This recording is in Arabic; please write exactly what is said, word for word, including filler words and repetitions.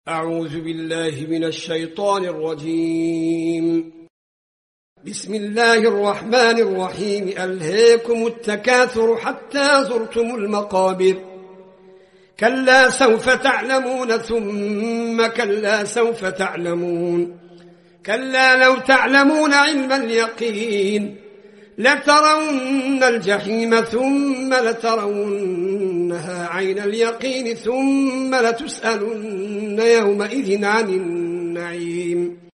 أعوذ بالله من الشيطان الرجيم. بسم الله الرحمن الرحيم. ألهاكم التكاثر حتى زرتم المقابر. كلا سوف تعلمون ثم كلا سوف تعلمون. كلا لو تعلمون علم اليقين لترون الجحيم ثم لترونها عين اليقين ثم لتسألن يومئذ عن النعيم.